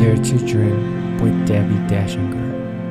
Dare to Dream with Debbie Dashinger.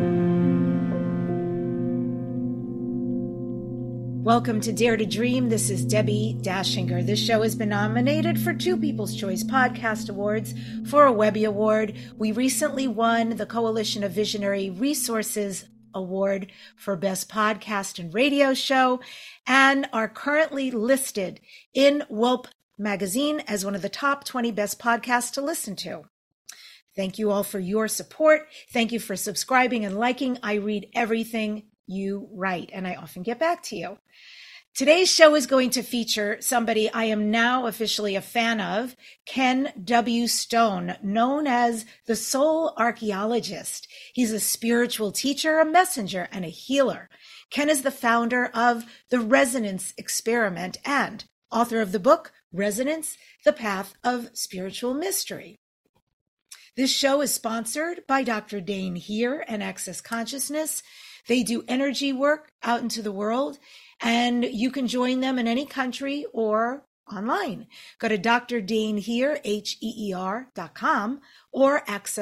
Welcome to Dare to Dream. This is Debbie Dashinger. This show has been nominated for 2 People's Choice Podcast Awards, for a Webby Award. We recently won the Coalition of Visionary Resources Award for Best Podcast and Radio Show, and are currently listed in Whelp Magazine as one of the top 20 best podcasts to listen to. Thank you all for your support. Thank you for subscribing and liking. I read everything you write, and I often get back to you. Today's show is going to feature somebody I am now officially a fan of, Ken W. Stone, known as the Soul Archaeologist. He's a spiritual teacher, a messenger, and a healer. Ken is the founder of the Resonance Experiment and author of the book, Resonance, The Path of Spiritual Mystery. This show is sponsored by Dr. Dain Heer and Access Consciousness. They do energy work out into the world, and you can join them in any country or online. Go to drdainheer, HEER.com or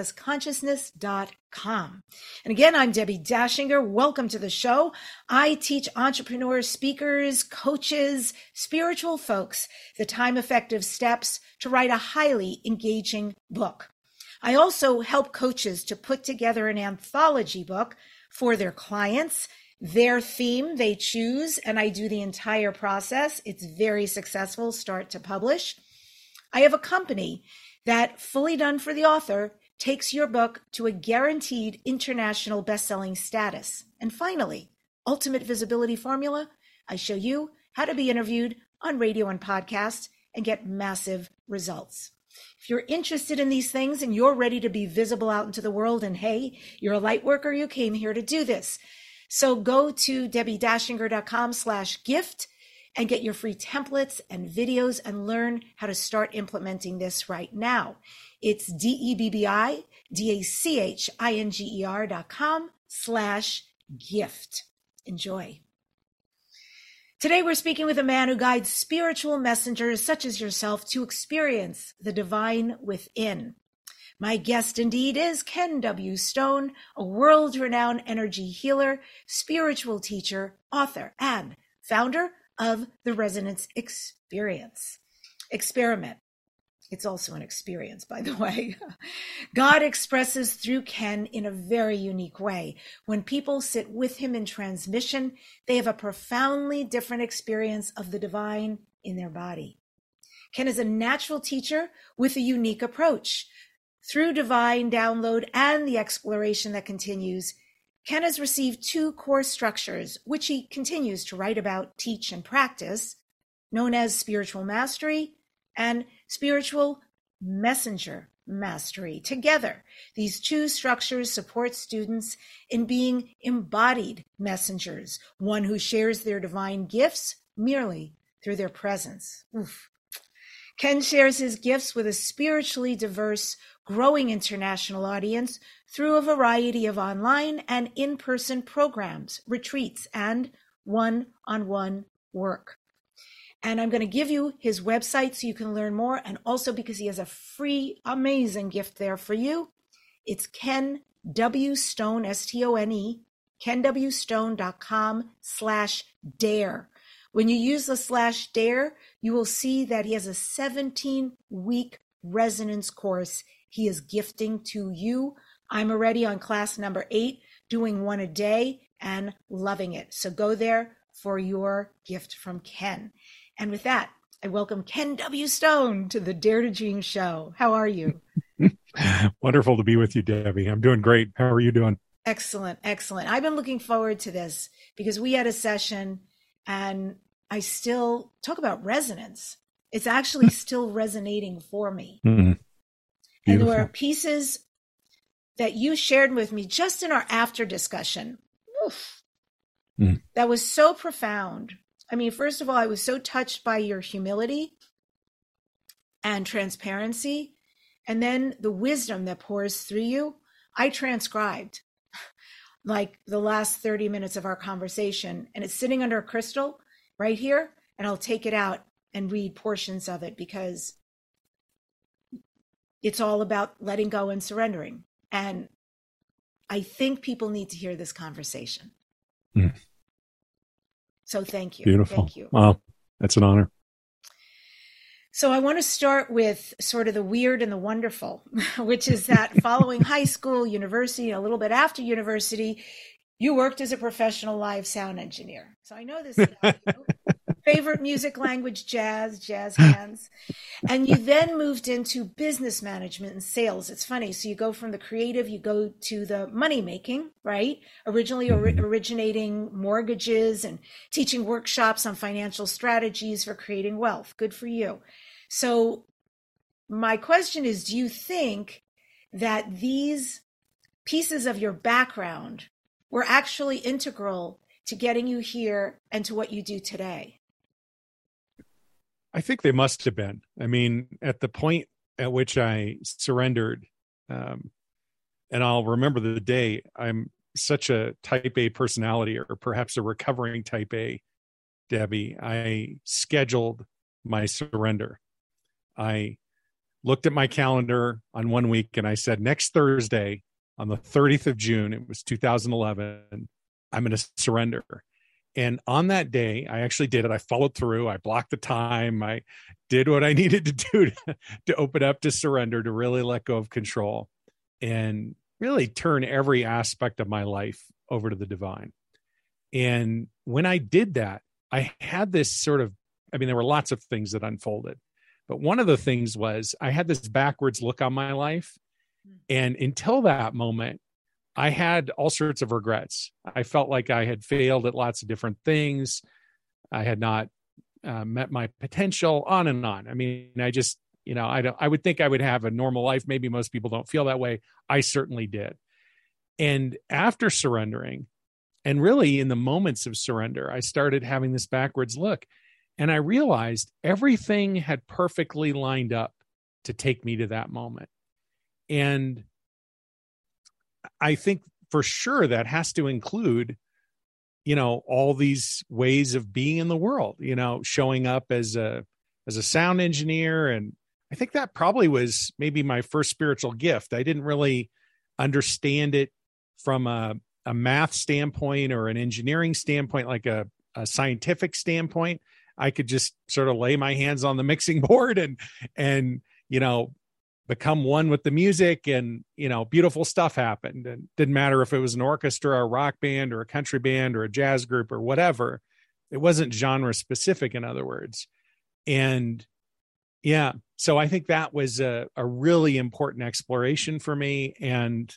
accessconsciousness.com. And again, I'm Debbie Dashinger. Welcome to the show. I teach entrepreneurs, speakers, coaches, spiritual folks the time-effective steps to write a highly engaging book. I also help coaches to put together an anthology book for their clients, their theme they choose, and I do the entire process. It's very successful, start to publish. I have a company that, fully done for the author, takes your book to a guaranteed international best-selling status. And finally, Ultimate Visibility Formula. I show you how to be interviewed on radio and podcasts and get massive results. If you're interested in these things and you're ready to be visible out into the world, and hey, you're a light worker, you came here to do this. So go to debbiedashinger.com/gift and get your free templates and videos and learn how to start implementing this right now. It's debbiedashinger.com/gift. Enjoy. Today, we're speaking with a man who guides spiritual messengers such as yourself to experience the divine within. My guest indeed is Ken W. Stone, a world-renowned energy healer, spiritual teacher, author, and founder of the Resonance Experiment. It's also an experience, by the way. God expresses through Ken in a very unique way. When people sit with him in transmission, they have a profoundly different experience of the divine in their body. Ken is a natural teacher with a unique approach. Through divine download and the exploration that continues, Ken has received 2 core structures, which he continues to write about, teach, and practice, known as spiritual mastery and spiritual messenger mastery. Together, these 2 structures support students in being embodied messengers, one who shares their divine gifts merely through their presence. Oof. Ken shares his gifts with a spiritually diverse, growing international audience through a variety of online and in-person programs, retreats, and one-on-one work. And I'm going to give you his website so you can learn more. And also because he has a free, amazing gift there for you. It's Ken W. Stone, S-T-O-N-E, kenwstone.com/dare. When you use the /dare, you will see that he has a 17-week resonance course he is gifting to you. I'm already on class number 8, doing 1 a day and loving it. So go there for your gift from Ken. And with that, I welcome Ken W. Stone to the Dare to Dream show. How are you? Wonderful to be with you, Debbie. I'm doing great. How are you doing? Excellent, excellent. I've been looking forward to this because we had a session and I still talk about resonance. It's actually still resonating for me. Mm-hmm. And there were pieces that you shared with me just in our after discussion. That was so profound. I mean, first of all, I was so touched by your humility and transparency, and then the wisdom that pours through you. I transcribed like the last 30 minutes of our conversation, and it's sitting under a crystal right here, and I'll take it out and read portions of it because it's all about letting go and surrendering. And I think people need to hear this conversation. Mm. So thank you. Beautiful. Thank you. Wow. That's an honor. So I want to start with sort of the weird and the wonderful, which is that following high school, university, a little bit after university, you worked as a professional live sound engineer. So I know this about you. Favorite music language, jazz hands. And you then moved into business management and sales. It's funny. So you go from the creative, you go to the money making, right? Originally originating mortgages and teaching workshops on financial strategies for creating wealth. Good for you. So my question is, do you think that these pieces of your background were actually integral to getting you here and to what you do today? I think they must have been. I mean, at the point at which I surrendered, and I'll remember the day, I'm such a type A personality, or perhaps a recovering type A, Debbie. I scheduled my surrender. I looked at my calendar on one week and I said, next Thursday on the 30th of June, it was 2011, I'm going to surrender. And on that day, I actually did it. I followed through. I blocked the time. I did what I needed to do to open up to surrender, to really let go of control and really turn every aspect of my life over to the divine. And when I did that, I had this sort of, there were lots of things that unfolded, but one of the things was I had this backwards look on my life. And until that moment, I had all sorts of regrets. I felt like I had failed at lots of different things. I had not met my potential, on and on. I just, I would think I would have a normal life. Maybe most people don't feel that way. I certainly did. And after surrendering, and really in the moments of surrender, I started having this backwards look. And I realized everything had perfectly lined up to take me to that moment. And I think for sure that has to include, all these ways of being in the world, showing up as a sound engineer. And I think that probably was maybe my first spiritual gift. I didn't really understand it from a math standpoint or an engineering standpoint, like a scientific standpoint. I could just sort of lay my hands on the mixing board and become one with the music, and beautiful stuff happened. And didn't matter if it was an orchestra, a rock band, or a country band, or a jazz group, or whatever. It wasn't genre specific, in other words. And yeah, so I think that was a really important exploration for me, and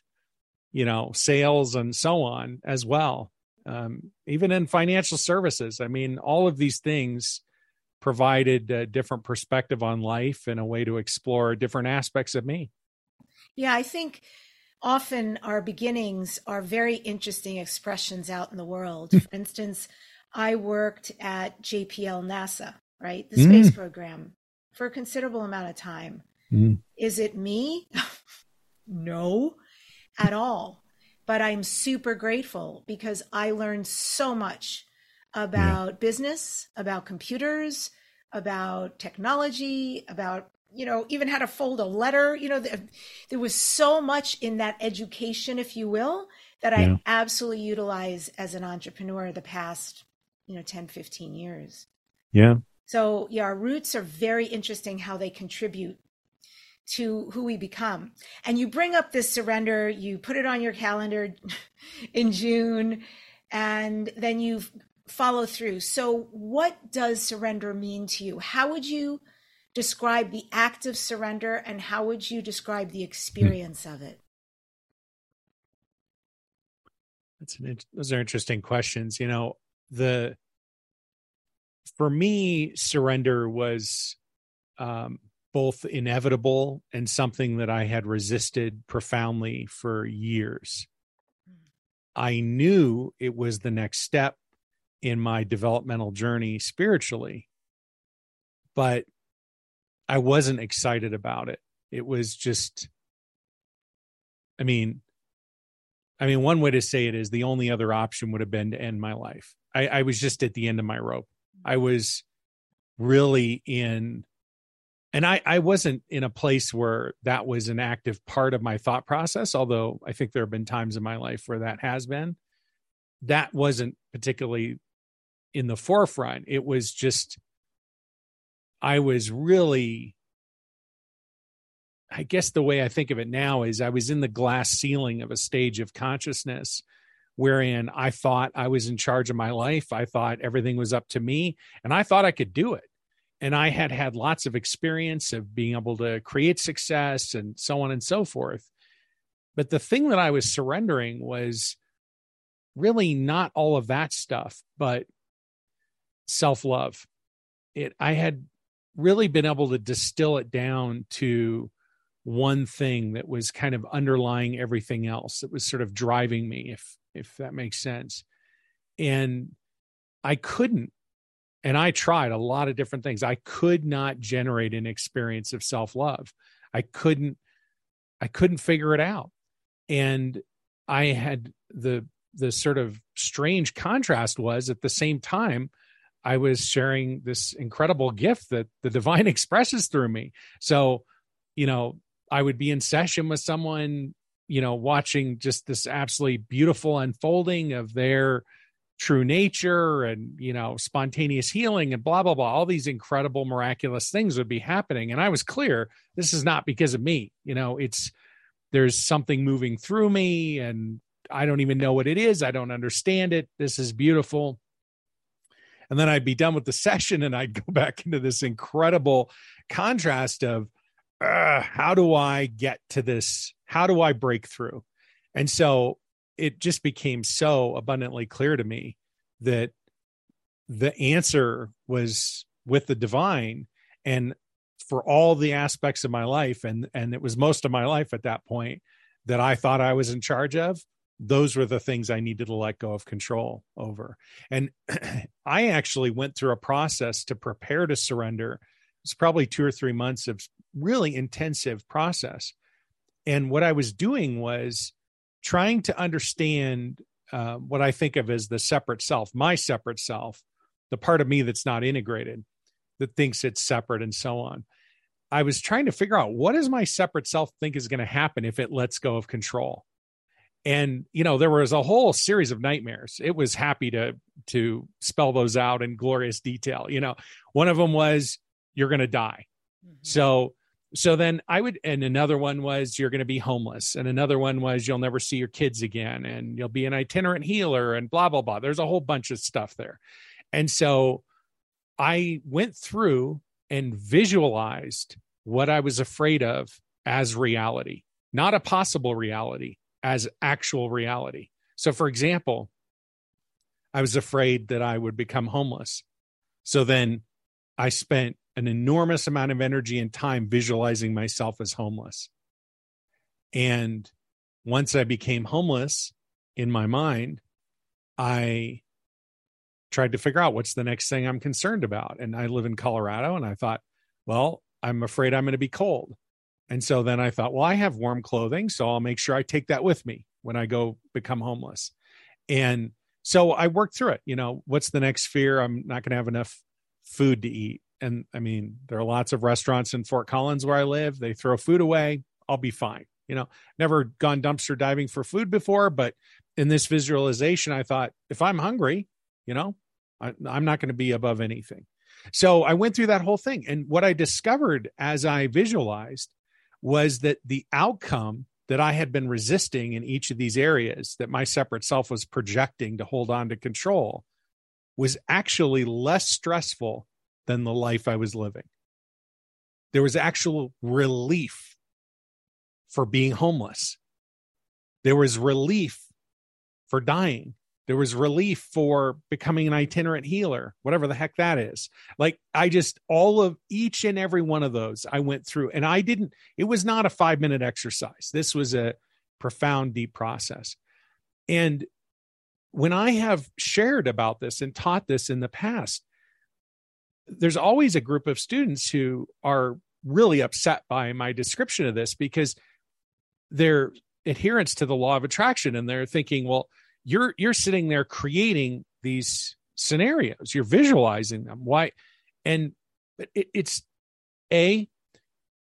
sales and so on as well. Even in financial services, all of these things provided a different perspective on life and a way to explore different aspects of me. Yeah, I think often our beginnings are very interesting expressions out in the world. For instance, I worked at JPL NASA, right? The space program, for a considerable amount of time. Is it me? No, at all. But I'm super grateful because I learned so much about business, about computers, about technology, about, even how to fold a letter. There was so much in that education, if you will, that I absolutely utilize as an entrepreneur the past, 10, 15 years. Yeah. So our roots are very interesting, how they contribute to who we become. And you bring up this surrender, you put it on your calendar in June, and then you follow through. So what does surrender mean to you? How would you describe the act of surrender, and how would you describe the experience of it? Those are interesting questions. For me, surrender was both inevitable and something that I had resisted profoundly for years. I knew it was the next step in my developmental journey spiritually, but I wasn't excited about it. It was just, one way to say it is the only other option would have been to end my life. I was just at the end of my rope. I was really in And I wasn't in a place where that was an active part of my thought process, although I think there have been times in my life where that has been. That wasn't particularly in the forefront. It was just, I was really, I guess the way I think of it now is I was in the glass ceiling of a stage of consciousness wherein I thought I was in charge of my life. I thought everything was up to me, and I thought I could do it. And I had had lots of experience of being able to create success and so on and so forth. But the thing that I was surrendering was really not all of that stuff, but self-love. I had really been able to distill it down to one thing that was kind of underlying everything else. That was sort of driving me, if that makes sense. And I couldn't, and I tried a lot of different things. I could not generate an experience of self-love. I couldn't figure it out. And I had the sort of strange contrast was at the same time, I was sharing this incredible gift that the divine expresses through me. So, I would be in session with someone, watching just this absolutely beautiful unfolding of their true nature and, spontaneous healing and blah, blah, blah. All these incredible, miraculous things would be happening. And I was clear, this is not because of me. There's something moving through me and I don't even know what it is. I don't understand it. This is beautiful. And then I'd be done with the session and I'd go back into this incredible contrast of, how do I get to this? How do I break through? And so it just became so abundantly clear to me that the answer was with the divine, and for all the aspects of my life, and it was most of my life at that point that I thought I was in charge of, those were the things I needed to let go of control over. And I actually went through a process to prepare to surrender. It's probably 2 or 3 months of really intensive process. And what I was doing was trying to understand what I think of as the separate self, my separate self, the part of me that's not integrated, that thinks it's separate and so on. I was trying to figure out, what does my separate self think is going to happen if it lets go of control? And, there was a whole series of nightmares. It was happy to spell those out in glorious detail. One of them was, you're going to die. Mm-hmm. So then and another one was, you're going to be homeless. And another one was, you'll never see your kids again and you'll be an itinerant healer and blah, blah, blah. There's a whole bunch of stuff there. And so I went through and visualized what I was afraid of as reality, not a possible reality, as actual reality. So for example, I was afraid that I would become homeless. So then I spent an enormous amount of energy and time visualizing myself as homeless. And once I became homeless in my mind, I tried to figure out what's the next thing I'm concerned about. And I live in Colorado, and I thought, well, I'm afraid I'm going to be cold. And so then I thought, well, I have warm clothing, so I'll make sure I take that with me when I go become homeless. And so I worked through it. What's the next fear? I'm not going to have enough food to eat. And I mean, there are lots of restaurants in Fort Collins where I live. They throw food away. I'll be fine. Never gone dumpster diving for food before, but in this visualization, I thought, if I'm hungry, I'm not going to be above anything. So I went through that whole thing. And what I discovered as I visualized was that the outcome that I had been resisting in each of these areas that my separate self was projecting to hold on to control was actually less stressful than the life I was living. There was actual relief for being homeless. There was relief for dying. There was relief for becoming an itinerant healer, whatever the heck that is. Like all of each and every one of those I went through, and it was not a 5-minute exercise. This was a profound, deep process. And when I have shared about this and taught this in the past, there's always a group of students who are really upset by my description of this because they're adherents to the law of attraction. And they're thinking, well, you're sitting there creating these scenarios, you're visualizing them. Why? And it's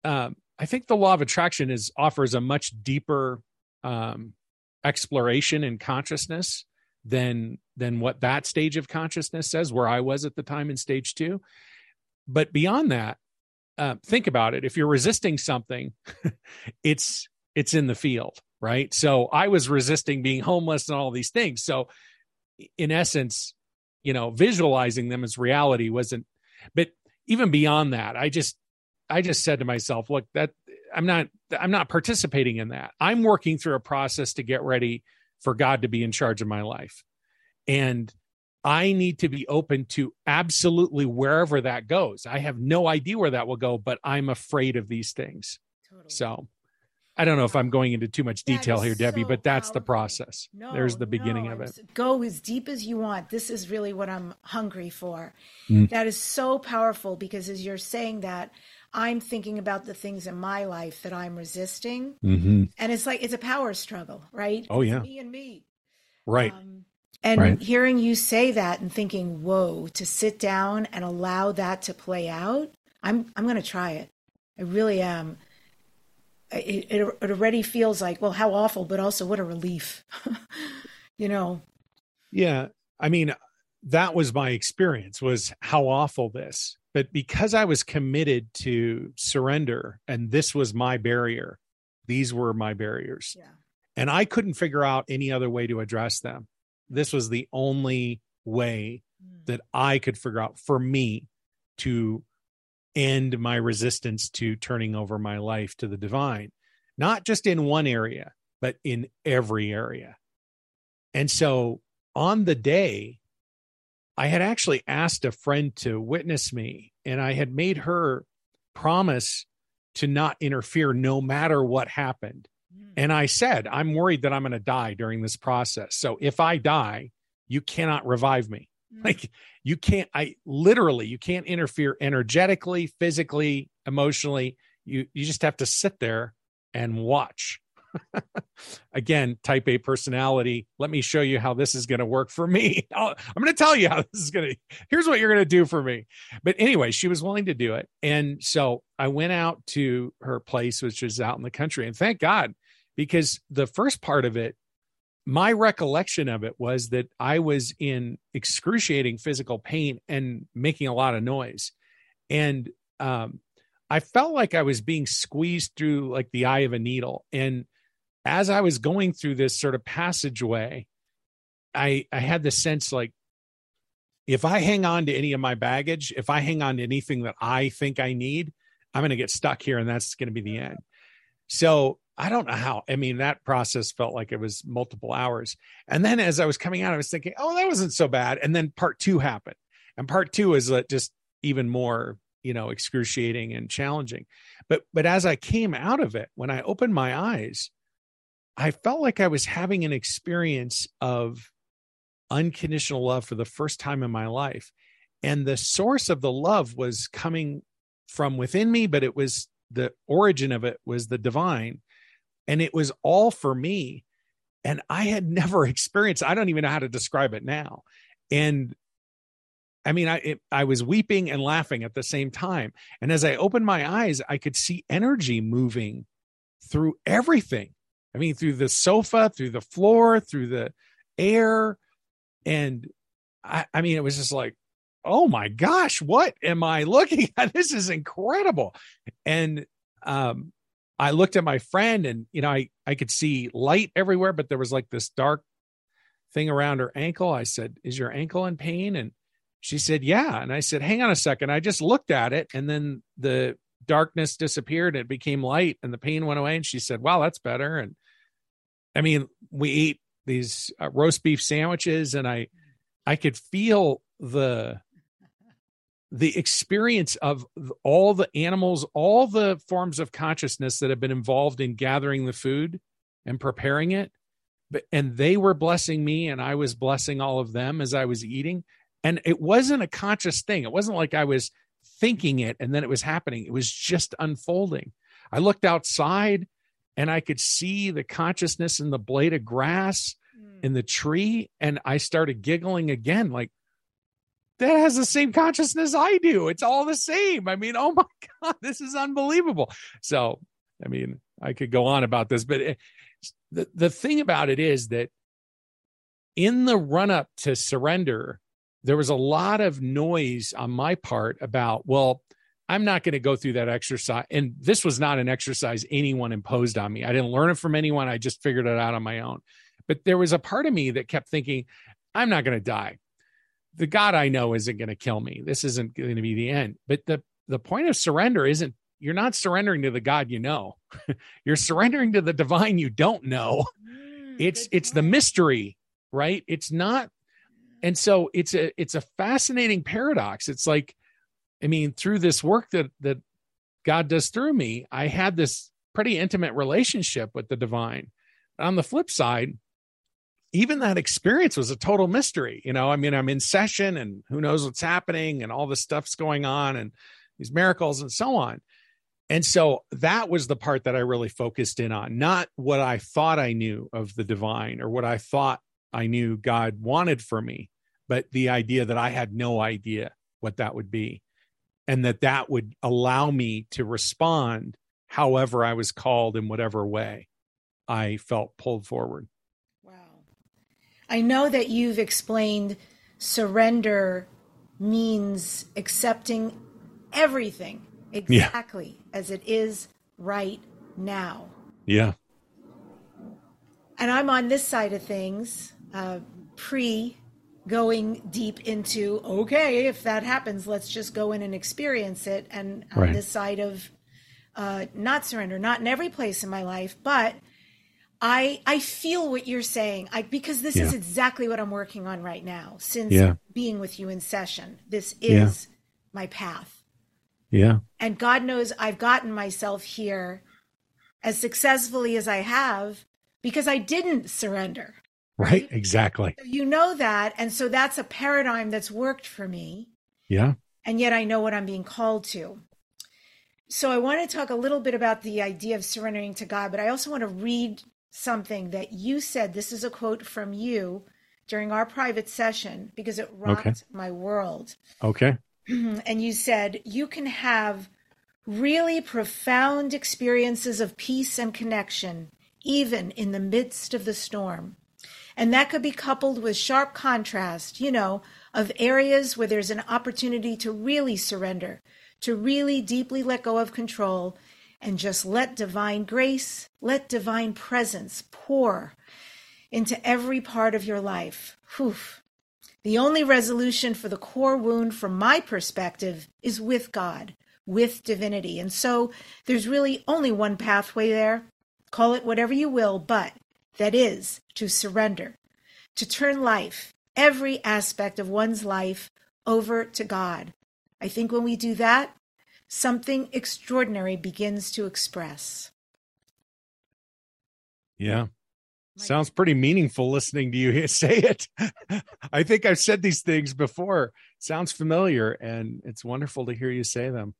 I think the law of attraction offers a much deeper exploration in consciousness than what that stage of consciousness says, where I was at the time in stage 2. But beyond that, think about it. If you're resisting something, it's in the field, right? So I was resisting being homeless and all these things. So in essence, visualizing them as reality wasn't, but even beyond that, I just said to myself, look, that I'm not participating in that. I'm working through a process to get ready for God to be in charge of my life. And I need to be open to absolutely wherever that goes. I have no idea where that will go, but I'm afraid of these things. Totally. So I don't know if I'm going into too much detail here, Debbie, but that's the process. There's the beginning of it. Go as deep as you want. This is really what I'm hungry for. That is so powerful, because as you're saying that, I'm thinking about the things in my life that I'm resisting. And it's like, it's a power struggle, right? Oh, yeah. It's me and me. Right. Hearing you say that and thinking, whoa, to sit down and allow that to play out, I'm going to try it. I really am. It already feels like, well, how awful, but also what a relief, Yeah. I mean, that was my experience, was how awful this. But because I was committed to surrender, and this was my barrier, these were my barriers. Yeah. And I couldn't figure out any other way to address them. This was the only way that I could figure out for me to end my resistance to turning over my life to the divine, not just in one area, but in every area. And so on the day, I had actually asked a friend to witness me, and I had made her promise to not interfere no matter what happened. And I said, I'm worried that I'm going to die during this process. So if I die, you cannot revive me. Like you can't interfere energetically, physically, emotionally. You just have to sit there and watch. Again, type A personality. Let me show you how this is going to work for me. I'm going to tell you how this is here's what you're going to do for me. But anyway, she was willing to do it. And so I went out to her place, which is out in the country. And thank God, because the first part of it, my recollection of it was that I was in excruciating physical pain and making a lot of noise. And I felt like I was being squeezed through like the eye of a needle. And as I was going through this sort of passageway, I had the sense like, if I hang on to any of my baggage, if I hang on to anything that I think I need, I'm going to get stuck here, and that's going to be the end. So I don't know how. I mean, that process felt like it was multiple hours. And then as I was coming out, I was thinking, oh, that wasn't so bad. And then part 2 happened. And part 2 is just even more, excruciating and challenging. But as I came out of it, when I opened my eyes, I felt like I was having an experience of unconditional love for the first time in my life. And the source of the love was coming from within me, but it was the origin of it was the divine. And it was all for me. And I had never experienced, I don't even know how to describe it now. And I mean, I was weeping and laughing at the same time. And as I opened my eyes, I could see energy moving through everything. I mean, through the sofa, through the floor, through the air. And I mean, it was just like, oh my gosh, what am I looking at? This is incredible. And I looked at my friend, and, I could see light everywhere, but there was like this dark thing around her ankle. I said, is your ankle in pain? And she said, yeah. And I said, hang on a second. I just looked at it, and then the darkness disappeared. It became light and the pain went away. And she said, wow, that's better. And I mean, we ate these roast beef sandwiches, and I could feel the experience of all the animals, all the forms of consciousness that have been involved in gathering the food and preparing it. And they were blessing me, and I was blessing all of them as I was eating. And it wasn't a conscious thing. It wasn't like I was thinking it and then it was happening. It was just unfolding. I looked outside, and I could see the consciousness in the blade of grass in the tree. And I started giggling again, like, that has the same consciousness I do. It's all the same. I mean, oh my God, this is unbelievable. So, I mean, I could go on about this, but the thing about it is that in the run up to surrender, there was a lot of noise on my part about, well, I'm not going to go through that exercise. And this was not an exercise anyone imposed on me. I didn't learn it from anyone. I just figured it out on my own. But there was a part of me that kept thinking, I'm not going to die. The God I know isn't going to kill me. This isn't going to be the end. But the point of surrender isn't, you're not surrendering to the God you know. You're surrendering to the divine you don't know. It's the mystery, right? It's not. And so it's a fascinating paradox. It's like, I mean, through this work that God does through me, I had this pretty intimate relationship with the divine. On the flip side, even that experience was a total mystery. You know, I mean, I'm in session and who knows what's happening and all this stuff's going on and these miracles and so on. And so that was the part that I really focused in on, not what I thought I knew of the divine or what I thought I knew God wanted for me, but the idea that I had no idea what that would be and that would allow me to respond however I was called in whatever way I felt pulled forward. Wow. I know that you've explained surrender means accepting everything exactly as it is right now. Yeah. And I'm on this side of things, going deep into, okay, if that happens, let's just go in and experience it. And on this side of not surrender, not in every place in my life, but I feel what you're saying because this is exactly what I'm working on right now since being with you in session. This is my path. Yeah. And God knows I've gotten myself here as successfully as I have because I didn't surrender. Right. Exactly. So you know that. And so that's a paradigm that's worked for me. Yeah. And yet I know what I'm being called to. So I want to talk a little bit about the idea of surrendering to God, but I also want to read something that you said. This is a quote from you during our private session because it rocked my world. Okay. And you said, you can have really profound experiences of peace and connection, even in the midst of the storm. And that could be coupled with sharp contrast, of areas where there's an opportunity to really surrender, to really deeply let go of control and just let divine grace, let divine presence pour into every part of your life. Whew. The only resolution for the core wound, from my perspective, is with God, with divinity. And so there's really only one pathway there. Call it whatever you will, but that is to surrender, to turn life, every aspect of one's life, over to God. I think when we do that, something extraordinary begins to express. Yeah. Sounds pretty meaningful listening to you say it. I think I've said these things before. Sounds familiar, and it's wonderful to hear you say them.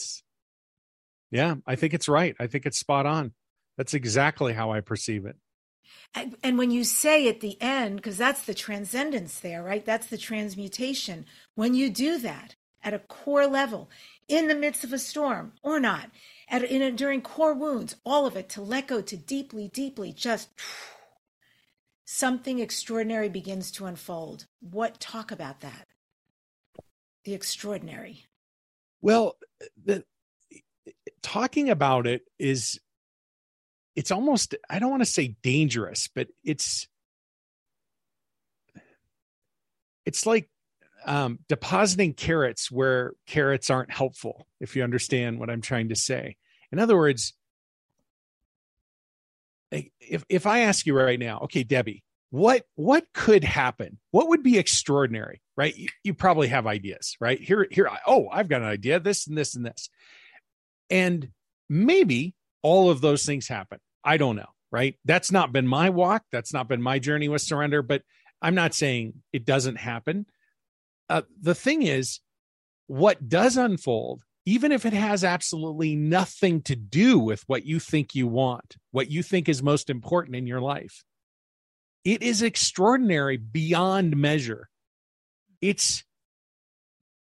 I think it's right. I think it's spot on. That's exactly how I perceive it. And when you say at the end, because that's the transcendence there, right? That's the transmutation. When you do that at a core level, in the midst of a storm or not, during core wounds, all of it, to let go, to deeply, deeply just... something extraordinary begins to unfold. Talk about that. The extraordinary. Well, talking about it it's almost, I don't want to say dangerous, but it's like depositing carrots where carrots aren't helpful, if you understand what I'm trying to say. In other words, if I ask you right now, okay, Debbie, what could happen? What would be extraordinary, right? You probably have ideas, right? I've got an idea, this and this and this. And maybe all of those things happen. I don't know, right? That's not been my walk. That's not been my journey with surrender, but I'm not saying it doesn't happen. The thing is, what does unfold, even if it has absolutely nothing to do with what you think you want, what you think is most important in your life, it is extraordinary beyond measure. It's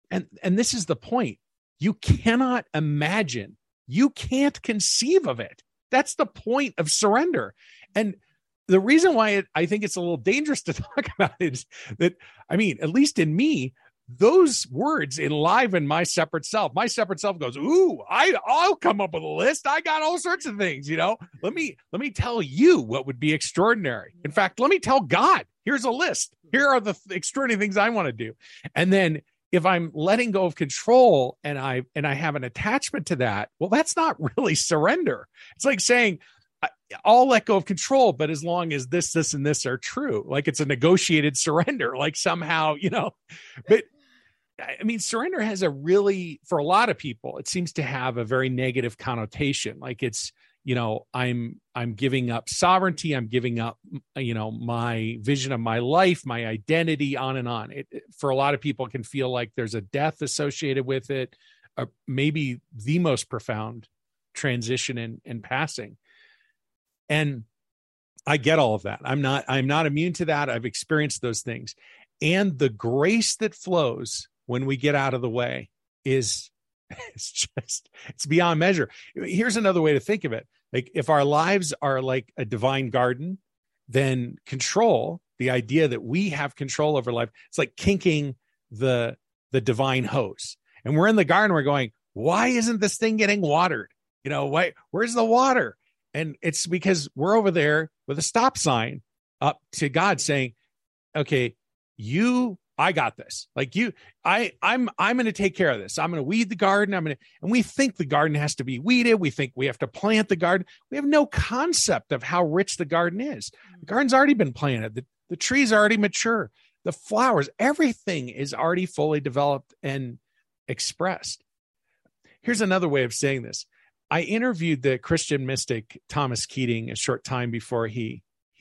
and this is the point. You cannot imagine, you can't conceive of it. That's the point of surrender. And the reason why I think it's a little dangerous to talk about it is that, I mean, at least in me, those words enliven my separate self. My separate self goes, ooh, I'll come up with a list. I got all sorts of things, Let me tell you what would be extraordinary. In fact, let me tell God, here's a list. Here are the extraordinary things I want to do. And then if I'm letting go of control and I have an attachment to that, well, that's not really surrender. It's like saying, I'll let go of control, but as long as this, and this are true, like it's a negotiated surrender, like somehow, but I mean, surrender has for a lot of people, it seems to have a very negative connotation. Like it's, I'm giving up sovereignty. I'm giving up, my vision of my life, my identity, on and on. It, for a lot of people, it can feel like there's a death associated with it, maybe the most profound transition and passing. And I get all of that. I'm not immune to that. I've experienced those things. And the grace that flows when we get out of the way it's beyond measure. Here's another way to think of it. Like if our lives are like a divine garden, then control, the idea that we have control over life, it's like kinking the divine hose. And we're in the garden, we're going, why isn't this thing getting watered? Where's the water? And it's because we're over there with a stop sign up to God saying, okay, I got this. Like I'm going to take care of this. I'm going to weed the garden. And we think the garden has to be weeded. We think we have to plant the garden. We have no concept of how rich the garden is. The garden's already been planted. The trees are already mature. The flowers, everything is already fully developed and expressed. Here's another way of saying this. I interviewed the Christian mystic Thomas Keating a short time before he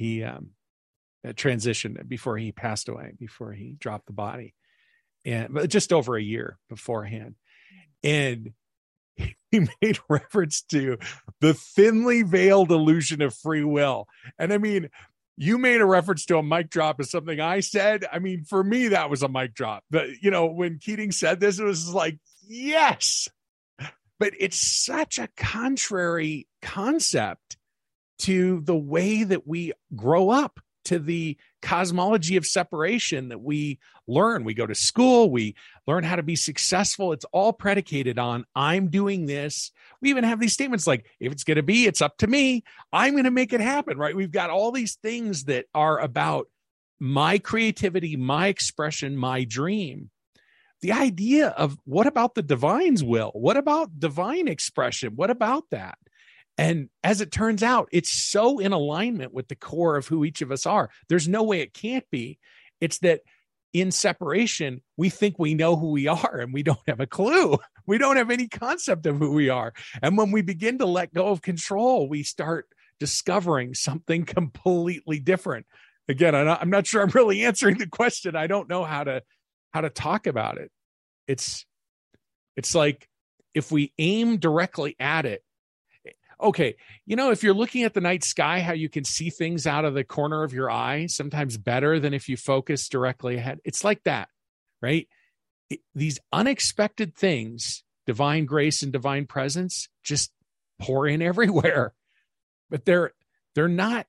transitioned, before he passed away, before he dropped the body, but just over a year beforehand. And he made reference to the thinly veiled illusion of free will. And I mean, you made a reference to a mic drop as something I said. I mean, for me, that was a mic drop. But, when Keating said this, it was like, yes. But it's such a contrary concept to the way that we grow up, to the cosmology of separation that we learn. We go to school, we learn how to be successful. It's all predicated on, I'm doing this. We even have these statements like, if it's going to be, it's up to me. I'm going to make it happen, right? We've got all these things that are about my creativity, my expression, my dream. The idea of, what about the divine's will? What about divine expression? What about that? And as it turns out, it's so in alignment with the core of who each of us are. There's no way it can't be. It's that in separation, we think we know who we are and we don't have a clue. We don't have any concept of who we are. And when we begin to let go of control, we start discovering something completely different. Again, I'm not sure I'm really answering the question. I don't know how to talk about it. It's like if we aim directly at it. Okay, if you're looking at the night sky, how you can see things out of the corner of your eye, sometimes better than if you focus directly ahead. It's like that, right? These unexpected things, divine grace and divine presence, just pour in everywhere. But they're not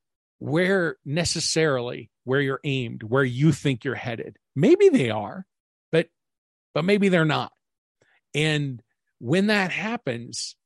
necessarily where you're aimed, where you think you're headed. Maybe they are, but maybe they're not. And when that happens,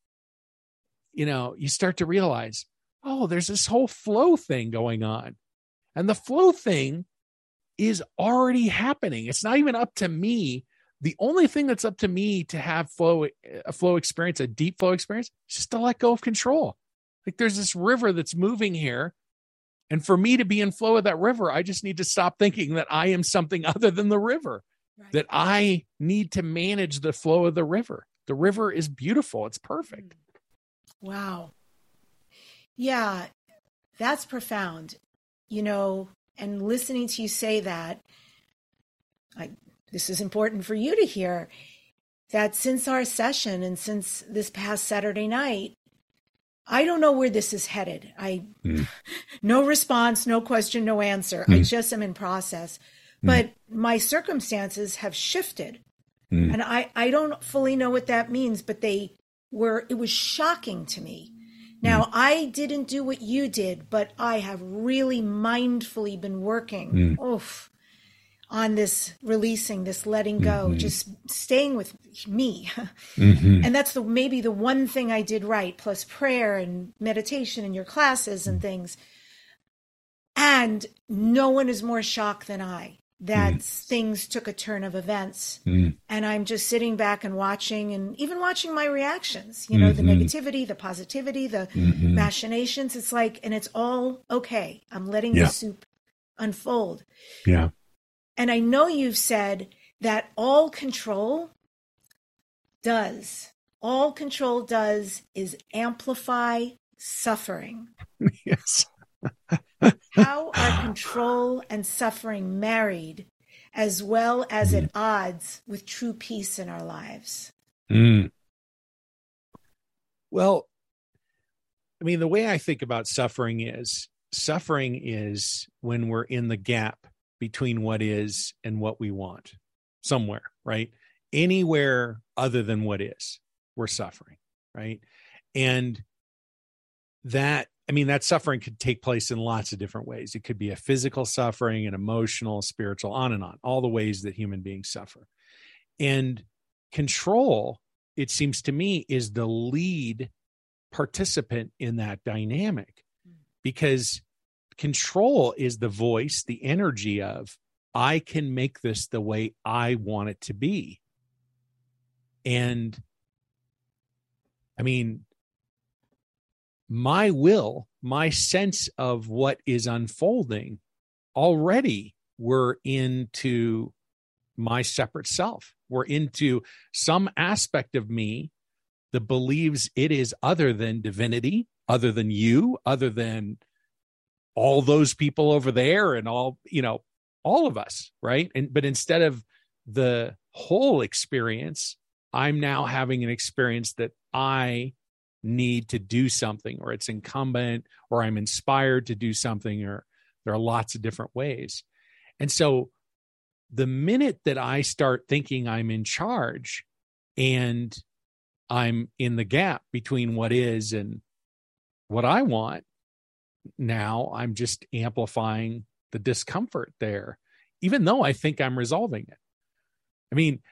you start to realize, oh, there's this whole flow thing going on. And the flow thing is already happening. It's not even up to me. The only thing that's up to me to have a flow experience, a deep flow experience, is just to let go of control. Like there's this river that's moving here. And for me to be in flow with that river, I just need to stop thinking that I am something other than the river, right? That I need to manage the flow of the river. The river is beautiful. It's perfect. Wow. Yeah, that's profound. And listening to you say that, this is important for you to hear, that since our session and since this past Saturday night, I don't know where this is headed. No response, no question, no answer. I just am in process. But my circumstances have shifted And I don't fully know what that means, but it was shocking to me. Now, I didn't do what you did, but I have really mindfully been working on this releasing, this letting go, just staying with me. And that's maybe the one thing I did right, plus prayer and meditation in your classes and things. And no one is more shocked than I that things took a turn of events. And I'm just sitting back and watching, and even watching my reactions, the negativity, the positivity, the machinations. It's like, and it's all okay. I'm letting the soup unfold. Yeah. And I know you've said that all control does is amplify suffering. Yes. How are control and suffering married, as well as at odds with true peace in our lives? Well, I mean, the way I think about suffering is when we're in the gap between what is and what we want somewhere, right? Anywhere other than what is, we're suffering, right? And that suffering could take place in lots of different ways. It could be a physical suffering, an emotional, spiritual, on and on, all the ways that human beings suffer. And control, it seems to me, is the lead participant in that dynamic, because control is the voice, the energy of, I can make this the way I want it to be. And I mean, my will, my sense of what is unfolding, already we're into my separate self. We're into some aspect of me that believes it is other than divinity, other than you, other than all those people over there and all of us, right? But instead of the whole experience, I'm now having an experience that I need to do something, or it's incumbent, or I'm inspired to do something, or there are lots of different ways. And so the minute that I start thinking I'm in charge and I'm in the gap between what is and what I want, now I'm just amplifying the discomfort there, even though I think I'm resolving it. I mean,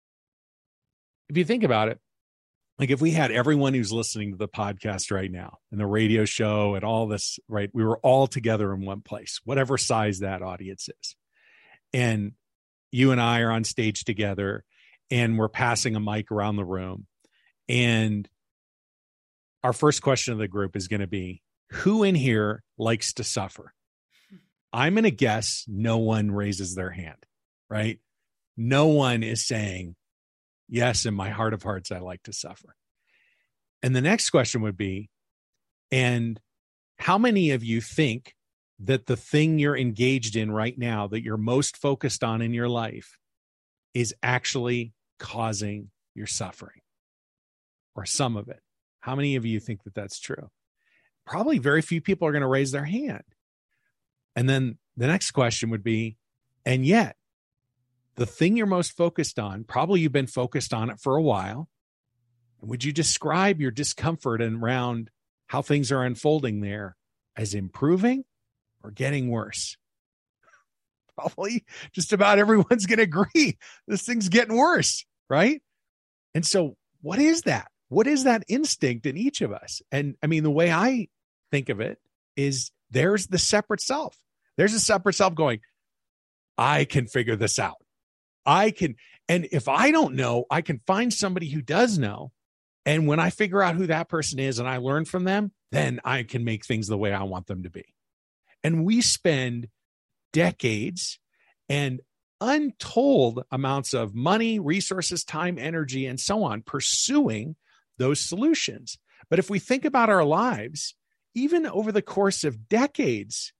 if you think about it, like if we had everyone who's listening to the podcast right now and the radio show and all this, right, we were all together in one place, whatever size that audience is. And you and I are on stage together and we're passing a mic around the room. And our first question of the group is going to be, who in here likes to suffer? I'm going to guess no one raises their hand, right? No one is saying, yes, in my heart of hearts, I like to suffer. And the next question would be, and how many of you think that the thing you're engaged in right now, that you're most focused on in your life, is actually causing your suffering, or some of it? How many of you think that that's true? Probably very few people are going to raise their hand. And then the next question would be, and yet, the thing you're most focused on, probably you've been focused on it for a while. Would you describe your discomfort around how things are unfolding there as improving or getting worse? Probably just about everyone's going to agree this thing's getting worse, right? And so what is that? What is that instinct in each of us? And I mean, the way I think of it is there's the separate self. There's a separate self going, I can figure this out. I can, and if I don't know, I can find somebody who does know. And when I figure out who that person is and I learn from them, then I can make things the way I want them to be. And we spend decades and untold amounts of money, resources, time, energy, and so on pursuing those solutions. But if we think about our lives, even over the course of decades,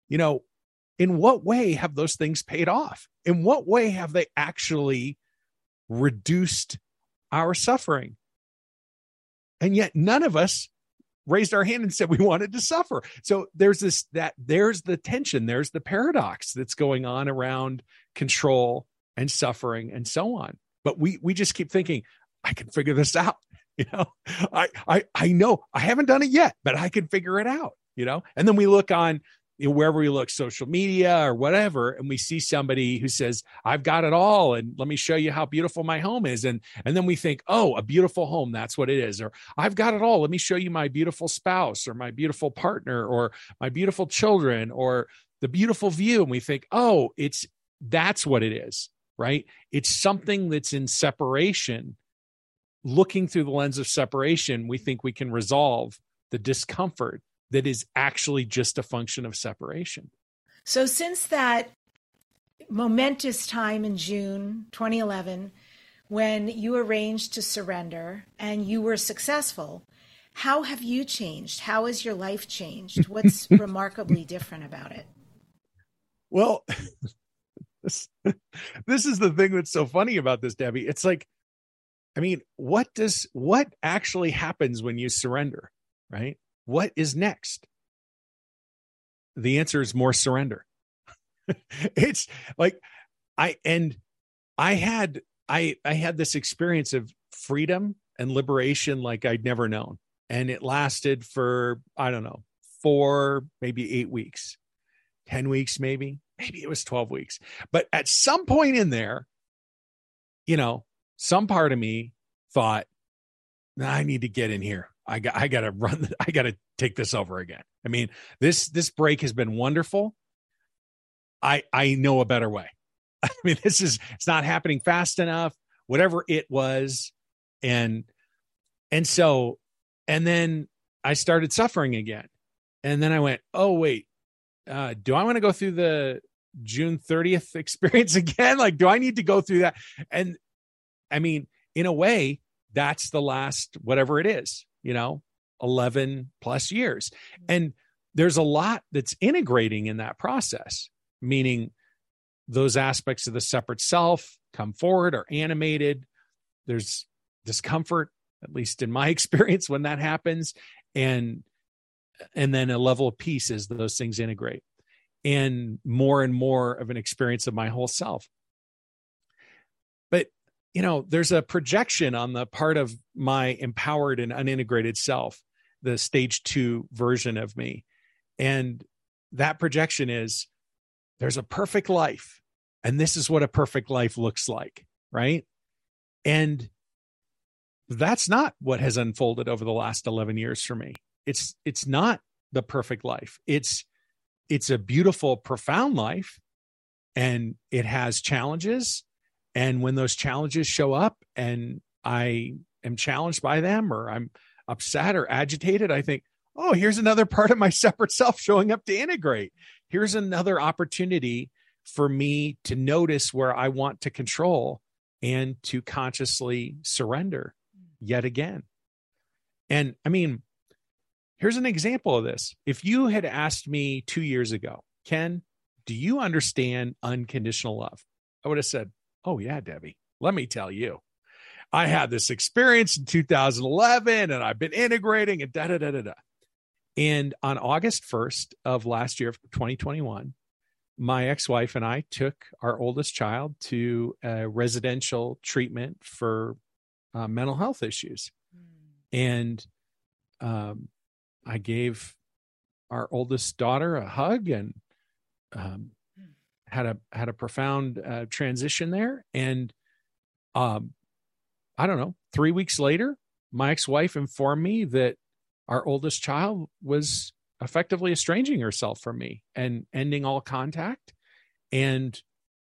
in what way have those things paid off? In what way have they actually reduced our suffering? And yet none of us raised our hand and said we wanted to suffer. So there's the tension, there's the paradox that's going on around control and suffering and so on. but we just keep thinking, I can figure this out. I know I haven't done it yet, but I can figure it out, and then we look on, wherever we look, social media or whatever, and we see somebody who says, I've got it all, and let me show you how beautiful my home is. And then we think, oh, a beautiful home, that's what it is. Or I've got it all. Let me show you my beautiful spouse or my beautiful partner or my beautiful children or the beautiful view. And we think, oh, that's what it is, right? It's something that's in separation. Looking through the lens of separation, we think we can resolve the discomfort that is actually just a function of separation. So since that momentous time in June 2011, when you arranged to surrender and you were successful, how have you changed? How has your life changed? What's remarkably different about it? Well, this is the thing that's so funny about this, Debbie. It's like, what actually happens when you surrender, right? What is next? The answer is more surrender. It's like I had this experience of freedom and liberation like I'd never known. And it lasted for, 4, maybe 8 weeks, 10 weeks, maybe it was 12 weeks. But at some point in there, some part of me thought, I need to get in here. I got to run. I got to take this over again. This break has been wonderful. I know a better way. It's not happening fast enough, whatever it was. And then I started suffering again. And then I went, oh, wait, do I want to go through the June 30th experience again? Like, do I need to go through that? And in a way, that's the last, whatever it is, 11 plus years. And there's a lot that's integrating in that process, meaning those aspects of the separate self come forward, are animated. There's discomfort, at least in my experience, when that happens. And then a level of peace as those things integrate, and more of an experience of my whole self. But there's a projection on the part of my empowered and unintegrated self, the stage 2 version of me. And that projection is, there's a perfect life, and this is what a perfect life looks like, right? And that's not what has unfolded over the last 11 years for me. It's not the perfect life. It's a beautiful, profound life, and it has challenges. And when those challenges show up and I am challenged by them, or I'm upset or agitated, I think, oh, here's another part of my separate self showing up to integrate. Here's another opportunity for me to notice where I want to control and to consciously surrender yet again. And here's an example of this. If you had asked me 2 years ago, Ken, do you understand unconditional love? I would have said, oh yeah, Debbie, let me tell you. I had this experience in 2011 and I've been integrating and da-da-da-da-da. And on August 1st of last year, of 2021, my ex-wife and I took our oldest child to a residential treatment for mental health issues. And I gave our oldest daughter a hug and had a profound transition there. And I don't know, 3 weeks later, my ex-wife informed me that our oldest child was effectively estranging herself from me and ending all contact. And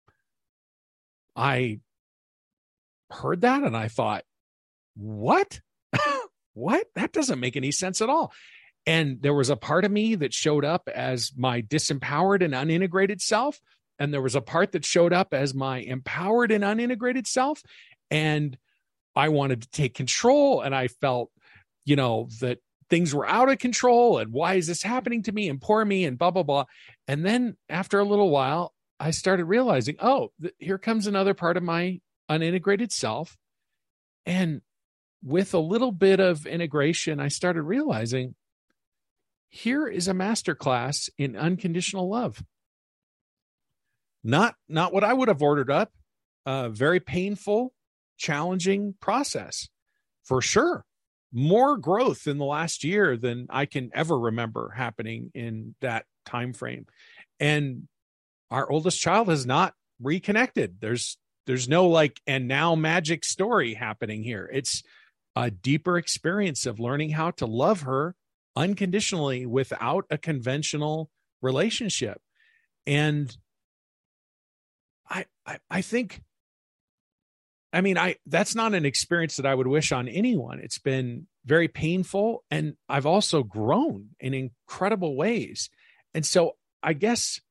I heard that and I thought, what? What? That doesn't make any sense at all. And there was a part of me that showed up as my disempowered and unintegrated self. And there was a part that showed up as my empowered and unintegrated self. And I wanted to take control. And I felt, that things were out of control. And why is this happening to me and poor me and blah, blah, blah. And then after a little while, I started realizing, here comes another part of my unintegrated self. And with a little bit of integration, I started realizing here is a masterclass in unconditional love. Not what I would have ordered up, very painful challenging process for sure. More growth in the last year than I can ever remember happening in that time frame. And our oldest child has not reconnected. There's no like, and now magic story happening here. It's a deeper experience of learning how to love her unconditionally without a conventional relationship. And I think, I mean, that's not an experience that I would wish on anyone. It's been very painful, and I've also grown in incredible ways. And so I guess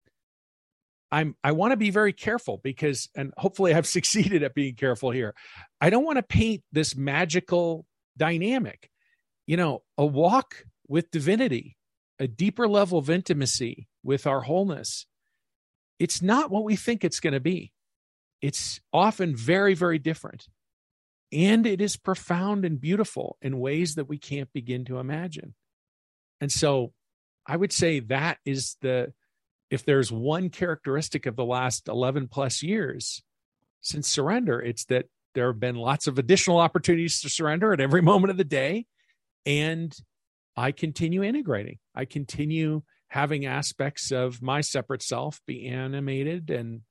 I want to be very careful because, and hopefully I've succeeded at being careful here. I don't want to paint this magical dynamic, a walk with divinity, a deeper level of intimacy with our wholeness. It's not what we think it's going to be. It's often very, very different. And it is profound and beautiful in ways that we can't begin to imagine. And so I would say that is if there's one characteristic of the last 11 plus years since surrender, it's that there have been lots of additional opportunities to surrender at every moment of the day. And I continue integrating. I continue having aspects of my separate self be animated,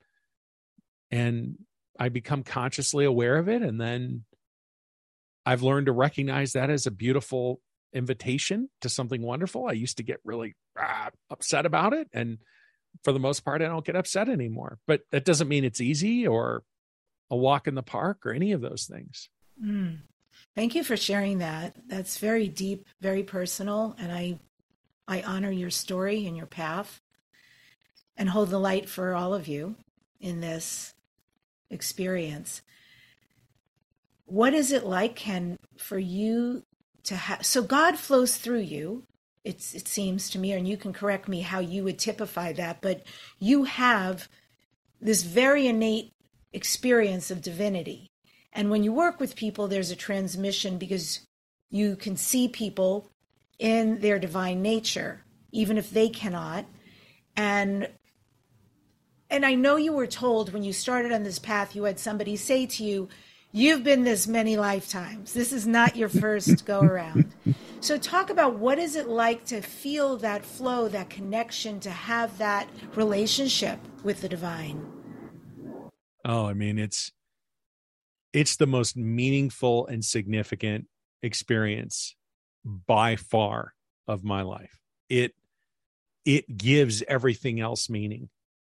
and I become consciously aware of it. And then I've learned to recognize that as a beautiful invitation to something wonderful. I used to get really upset about it. And for the most part, I don't get upset anymore. But that doesn't mean it's easy or a walk in the park or any of those things. Thank you for sharing that. That's very deep, very personal. And I honor your story and your path and hold the light for all of you in this experience. What is it like, Ken, for you to have, so God flows through you, it seems to me, and you can correct me how you would typify that, but you have this very innate experience of divinity. And when you work with people, there's a transmission because you can see people in their divine nature, even if they cannot. And I know you were told when you started on this path, you had somebody say to you, you've been this many lifetimes. This is not your first go around. So talk about what is it like to feel that flow, that connection, to have that relationship with the divine? Oh, I mean, it's the most meaningful and significant experience by far of my life. It gives everything else meaning.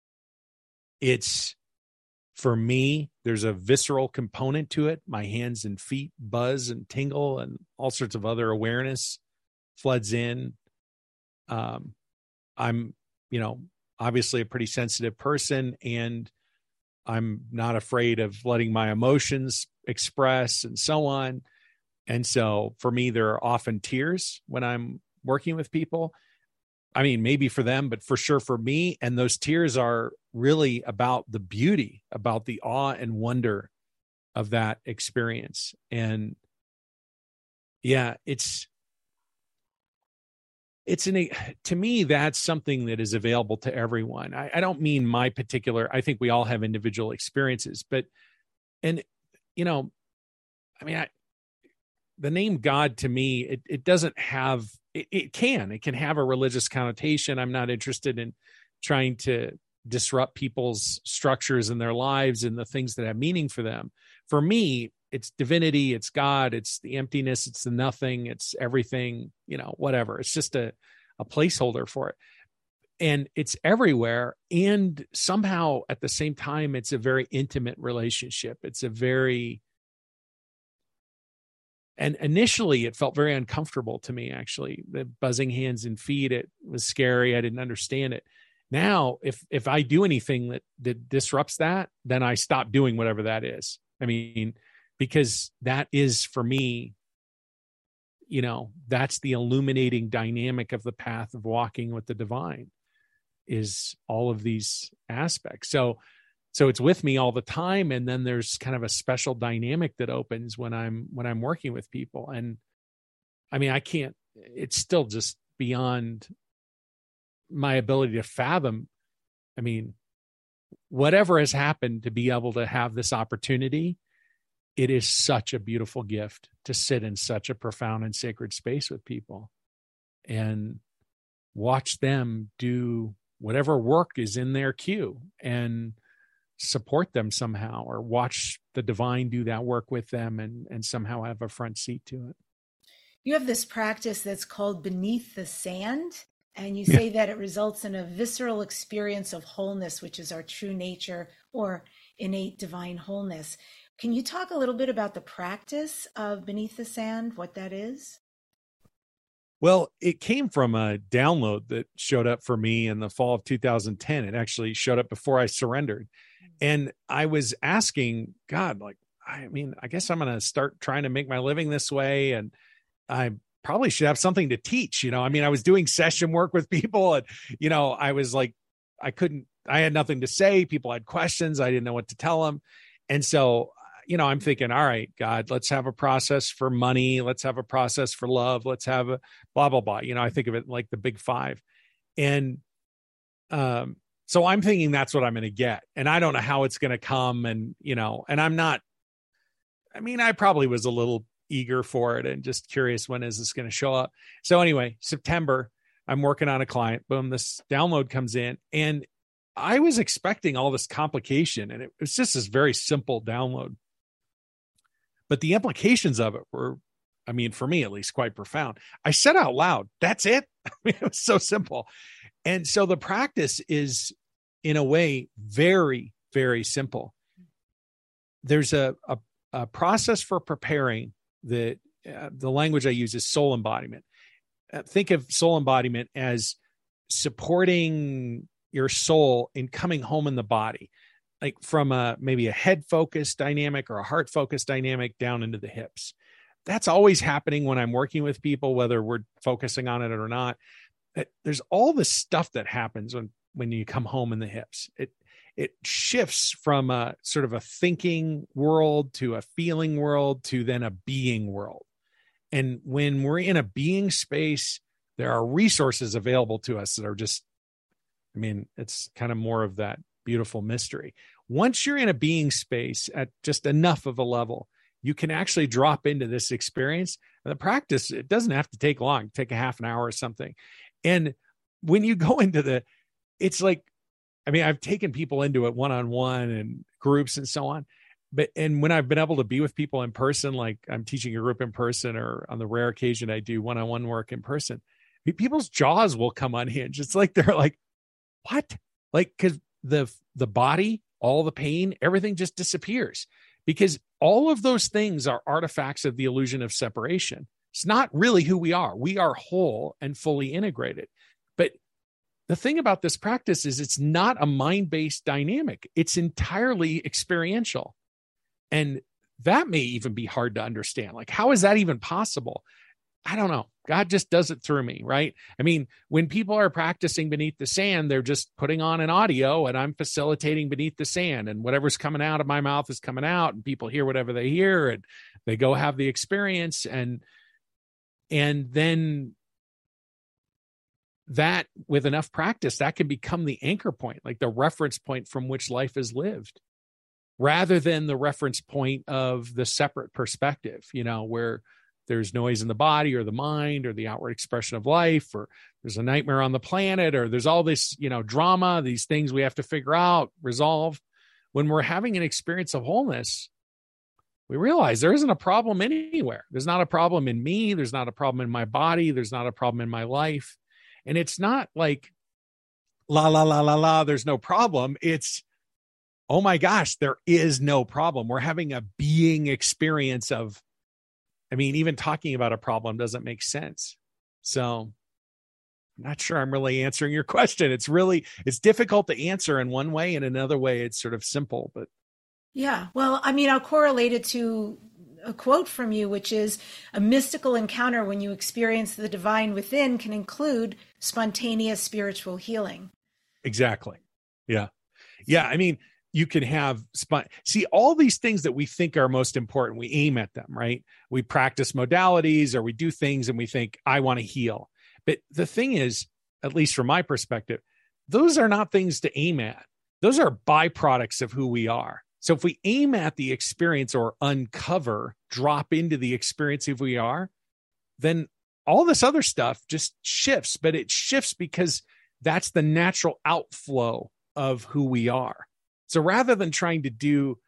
It's, for me, there's a visceral component to it. My hands and feet buzz and tingle, and all sorts of other awareness floods in. I'm, obviously a pretty sensitive person, and I'm not afraid of letting my emotions express and so on. And so for me, there are often tears when I'm working with people. I mean, maybe for them, but for sure for me. And those tears are really about the beauty, about the awe and wonder of that experience. And yeah, to me, that's something that is available to everyone. I don't mean my particular, I think we all have individual experiences, the name God to me, it doesn't have, it can have a religious connotation. I'm not interested in trying to disrupt people's structures in their lives and the things that have meaning for them. For me, it's divinity, it's God, it's the emptiness, it's the nothing, it's everything, whatever. It's just a placeholder for it. And it's everywhere. And somehow at the same time, it's a very intimate relationship. And initially it felt very uncomfortable to me, actually. The buzzing hands and feet, it was scary. I didn't understand it. Now, if I do anything that disrupts that, then I stop doing whatever that is. I mean, because that is, for me, that's the illuminating dynamic of the path of walking with the divine, is all of these aspects. So it's with me all the time. And then there's kind of a special dynamic that opens when I'm working with people. And I mean, it's still just beyond my ability to fathom. I mean, whatever has happened to be able to have this opportunity it is such a beautiful gift to sit in such a profound and sacred space with people and watch them do whatever work is in their queue and support them somehow, or watch the divine do that work with them and somehow have a front seat to it. You have this practice that's called Beneath the Sand, and you say that it results in a visceral experience of wholeness, which is our true nature or innate divine wholeness. Can you talk a little bit about the practice of Beneath the Sand, what that is? Well, it came from a download that showed up for me in the fall of 2010. It actually showed up before I surrendered. And I was asking God, like, I guess I'm going to start trying to make my living this way. And I probably should have something to teach. I was doing session work with people and, I was like, I had nothing to say. People had questions. I didn't know what to tell them. And so, I'm thinking, all right, God, let's have a process for money. Let's have a process for love. Let's have a blah, blah, blah. I think of it like the big five. And so I'm thinking that's what I'm going to get. And I don't know how it's going to come. And, and I'm not, I probably was a little eager for it and just curious, when is this going to show up? So anyway, September, I'm working on a client. Boom, this download comes in. And I was expecting all this complication. And it was just this very simple download. But the implications of it were, for me at least, quite profound. I said out loud, that's it. It was so simple. And so the practice is, in a way, very, very simple. There's a process for preparing that the language I use is soul embodiment. Think of soul embodiment as supporting your soul in coming home in the body, like from maybe a head focused dynamic or a heart focused dynamic down into the hips. That's always happening when I'm working with people, whether we're focusing on it or not. There's all this stuff that happens when you come home in the hips. It shifts from a sort of a thinking world to a feeling world to then a being world. And when we're in a being space, there are resources available to us that are just, it's kind of more of that beautiful mystery. Once you're in a being space at just enough of a level, you can actually drop into this experience. And the practice, it doesn't have to take long, take a half an hour or something. And when you go into it's like, I've taken people into it one-on-one and groups and so on. And when I've been able to be with people in person, like I'm teaching a group in person, or on the rare occasion I do one-on-one work in person, people's jaws will come unhinged. It's like, they're like, what? Like, because the body, all the pain, everything just disappears, because all of those things are artifacts of the illusion of separation. It's not really who we are. We are whole and fully integrated. But the thing about this practice is it's not a mind-based dynamic. It's entirely experiential. And that may even be hard to understand. Like, how is that even possible? I don't know. God just does it through me, right? When people are practicing Beneath the Sand, they're just putting on an audio and I'm facilitating Beneath the Sand, and whatever's coming out of my mouth is coming out, and people hear whatever they hear and they go have the experience. And then that, with enough practice, that can become the anchor point, like the reference point from which life is lived, rather than the reference point of the separate perspective, where there's noise in the body or the mind or the outward expression of life, or there's a nightmare on the planet, or there's all this, drama, these things we have to figure out, resolve. When we're having an experience of wholeness, we realize there isn't a problem anywhere. There's not a problem in me. There's not a problem in my body. There's not a problem in my life. And it's not like, la, la, la, la, la, there's no problem. It's, oh my gosh, there is no problem. We're having a being experience of, even talking about a problem doesn't make sense. So I'm not sure I'm really answering your question. It's difficult to answer in one way, and another way it's sort of simple, but. Yeah. Well, I'll correlate it to a quote from you, which is, a mystical encounter when you experience the divine within can include spontaneous spiritual healing. Exactly. Yeah. Yeah. You can have see all these things that we think are most important. We aim at them, right? We practice modalities, or we do things and we think, I want to heal. But the thing is, at least from my perspective, those are not things to aim at. Those are byproducts of who we are. So if we aim at the experience or uncover, drop into the experience of who we are, then all this other stuff just shifts, but it shifts because that's the natural outflow of who we are. So rather than trying to do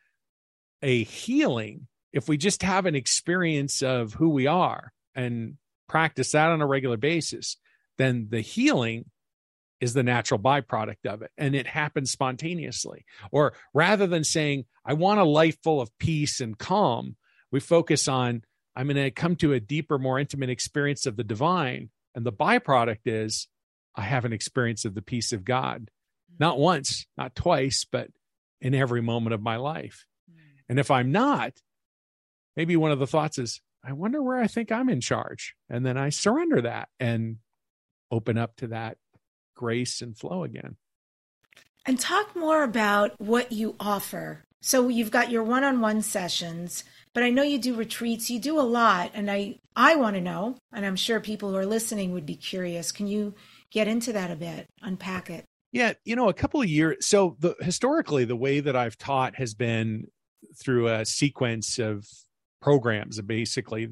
a healing, if we just have an experience of who we are and practice that on a regular basis, then the healing is the natural byproduct of it. And it happens spontaneously. Or rather than saying, I want a life full of peace and calm, we focus on, I'm going to come to a deeper, more intimate experience of the divine. And the byproduct is I have an experience of the peace of God, not once, not twice, but in every moment of my life. And if I'm not, maybe one of the thoughts is, I wonder where I think I'm in charge. And then I surrender that and open up to that grace and flow again. And talk more about what you offer. So you've got your one-on-one sessions, but I know you do retreats. You do a lot. And I want to know, and I'm sure people who are listening would be curious. Can you get into that a bit, unpack it? Yeah, a couple of years. So historically, the way that I've taught has been through a sequence of programs, basically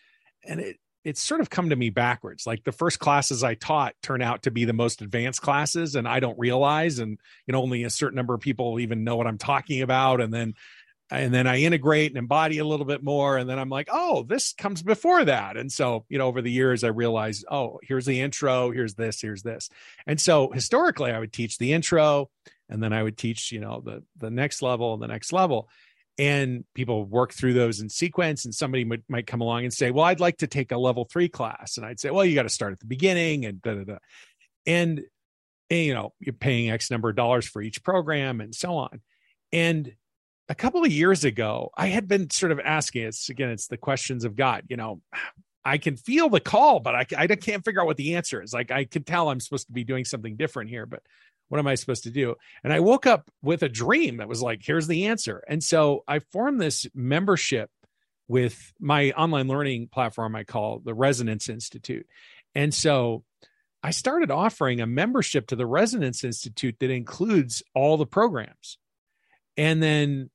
it's sort of come to me backwards. Like the first classes I taught turn out to be the most advanced classes, and I don't realize, and only a certain number of people even know what I'm talking about. And then I integrate and embody a little bit more. And then I'm like, oh, this comes before that. And so, over the years, I realized, oh, here's the intro, here's this. And so historically, I would teach the intro, and then I would teach, the next level and the next level. And people work through those in sequence, and somebody might come along and say, well, I'd like to take a level 3 class. And I'd say, well, you got to start at the beginning and And, you're paying X number of dollars for each program and so on. And a couple of years ago, I had been sort of asking, it's the questions of God. I can feel the call, but I can't figure out what the answer is. Like, I could tell I'm supposed to be doing something different here, but what am I supposed to do? And I woke up with a dream that was like, here's the answer. And so I formed this membership with my online learning platform I call the Resonance Institute. And so I started offering a membership to the Resonance Institute that includes all the programs. And then